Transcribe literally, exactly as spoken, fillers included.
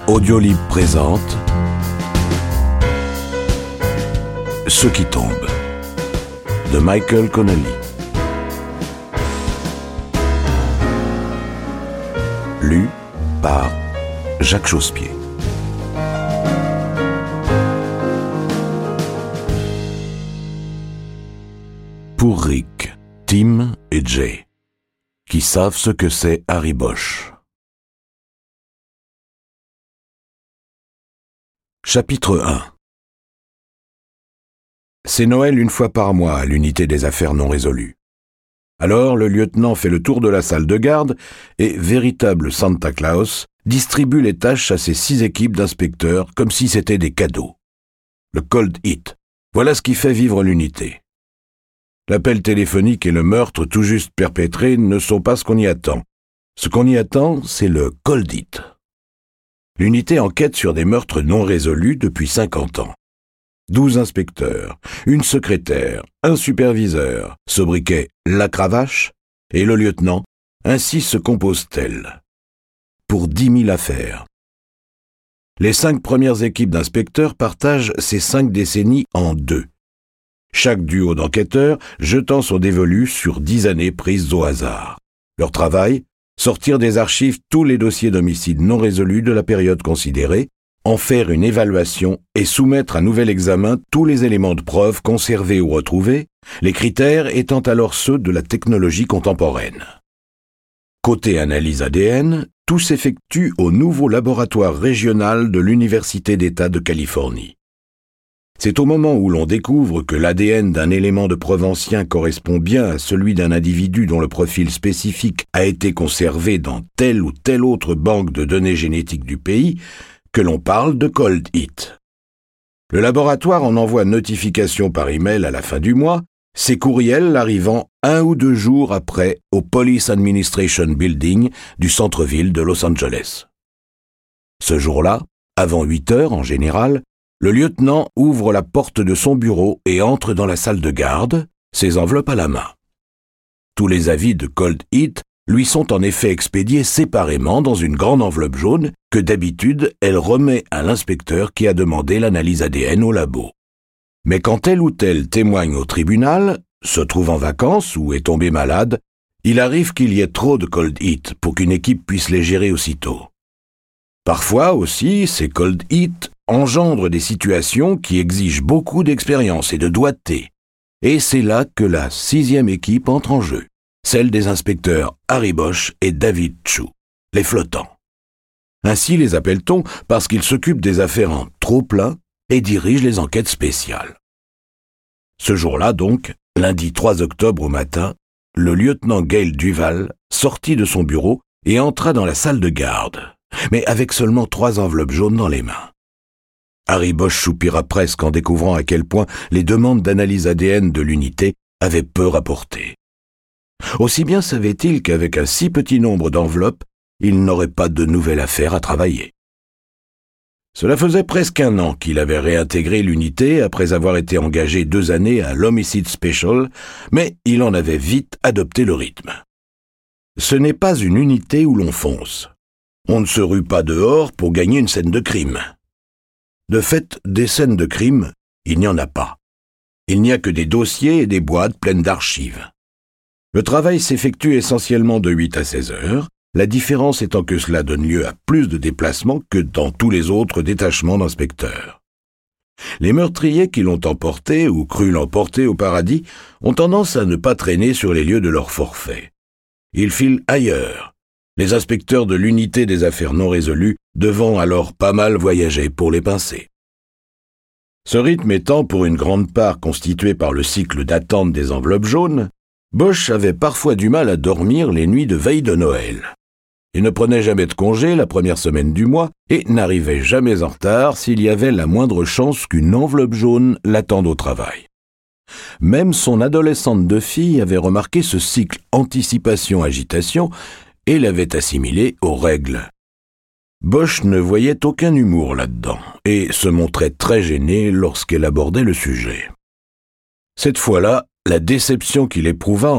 Audiolib présente Ceux qui tombent de Michael Connelly. Lu par Jacques Chausse-Pied. Pour Rick, Tim et Jay, qui savent ce que c'est Harry Bosch. Chapitre un. C'est Noël une fois par mois à l'unité des affaires non résolues. Alors le lieutenant fait le tour de la salle de garde et, véritable Santa Claus, distribue les tâches à ses six équipes d'inspecteurs comme si c'était des cadeaux. Le cold hit, voilà ce qui fait vivre l'unité. L'appel téléphonique et le meurtre tout juste perpétré ne sont pas ce qu'on y attend. Ce qu'on y attend, c'est le cold hit. L'unité enquête sur des meurtres non résolus depuis cinquante ans. Douze inspecteurs, une secrétaire, un superviseur, sobriquet la cravache, et le lieutenant, ainsi se compose-t-elle. Pour dix mille affaires. Les cinq premières équipes d'inspecteurs partagent ces cinq décennies en deux. Chaque duo d'enquêteurs jetant son dévolu sur dix années prises au hasard. Leur travail, sortir des archives tous les dossiers d'homicides non résolus de la période considérée, en faire une évaluation et soumettre à nouvel examen tous les éléments de preuve conservés ou retrouvés, les critères étant alors ceux de la technologie contemporaine. Côté analyse A D N, tout s'effectue au nouveau laboratoire régional de l'Université d'État de Californie. C'est au moment où l'on découvre que l'A D N d'un élément de preuve ancien correspond bien à celui d'un individu dont le profil spécifique a été conservé dans telle ou telle autre banque de données génétiques du pays que l'on parle de cold hit. Le laboratoire en envoie notification par email à la fin du mois, ces courriels arrivant un ou deux jours après au Police Administration Building du centre-ville de Los Angeles. Ce jour-là, avant huit heures en général, le lieutenant ouvre la porte de son bureau et entre dans la salle de garde, ses enveloppes à la main. Tous les avis de cold hit lui sont en effet expédiés séparément dans une grande enveloppe jaune que d'habitude elle remet à l'inspecteur qui a demandé l'analyse A D N au labo. Mais quand tel ou tel témoigne au tribunal, se trouve en vacances ou est tombé malade, il arrive qu'il y ait trop de cold hit pour qu'une équipe puisse les gérer aussitôt. Parfois aussi, ces cold hit engendrent des situations qui exigent beaucoup d'expérience et de doigté. Et c'est là que la sixième équipe entre en jeu, celle des inspecteurs Harry Bosch et David Chu, les flottants. Ainsi les appelle-t-on parce qu'ils s'occupent des affaires en trop-plein et dirigent les enquêtes spéciales. Ce jour-là donc, lundi trois octobre au matin, le lieutenant Gail Duval sortit de son bureau et entra dans la salle de garde, mais avec seulement trois enveloppes jaunes dans les mains. Harry Bosch soupira presque en découvrant à quel point les demandes d'analyse A D N de l'unité avaient peu rapporté. Aussi bien savait-il qu'avec un si petit nombre d'enveloppes, il n'aurait pas de nouvelle affaire à travailler. Cela faisait presque un an qu'il avait réintégré l'unité après avoir été engagé deux années à l'Homicide Special, mais il en avait vite adopté le rythme. Ce n'est pas une unité où l'on fonce. On ne se rue pas dehors pour gagner une scène de crime. De fait, des scènes de crime, il n'y en a pas. Il n'y a que des dossiers et des boîtes pleines d'archives. Le travail s'effectue essentiellement de huit à seize heures, la différence étant que cela donne lieu à plus de déplacements que dans tous les autres détachements d'inspecteurs. Les meurtriers qui l'ont emporté ou cru l'emporter au paradis ont tendance à ne pas traîner sur les lieux de leur forfait. Ils filent ailleurs, les inspecteurs de l'unité des affaires non résolues devant alors pas mal voyager pour les pincer. Ce rythme étant pour une grande part constitué par le cycle d'attente des enveloppes jaunes, Bosch avait parfois du mal à dormir les nuits de veille de Noël. Il ne prenait jamais de congé la première semaine du mois et n'arrivait jamais en retard s'il y avait la moindre chance qu'une enveloppe jaune l'attende au travail. Même son adolescente de fille avait remarqué ce cycle anticipation-agitation et l'avait assimilé aux règles. Bosch ne voyait aucun humour là-dedans et se montrait très gêné lorsqu'elle abordait le sujet. Cette fois-là, la déception qu'il éprouva